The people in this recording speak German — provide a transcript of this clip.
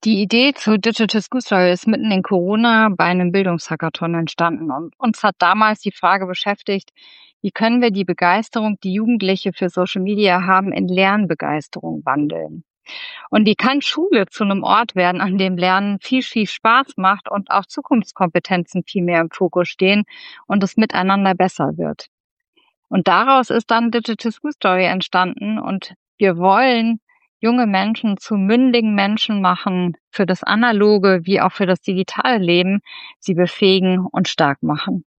Die Idee zu Digital School Story ist mitten in Corona bei einem Bildungshackathon entstanden und uns hat damals die Frage beschäftigt, wie können wir die Begeisterung, die Jugendliche für Social Media haben, in Lernbegeisterung wandeln? Und wie kann Schule zu einem Ort werden, an dem Lernen viel Spaß macht und auch Zukunftskompetenzen viel mehr im Fokus stehen und es miteinander besser wird? Und daraus ist dann Digital School Story entstanden und wir wollen junge Menschen zu mündigen Menschen machen, für das analoge wie auch für das digitale Leben, sie befähigen und stark machen.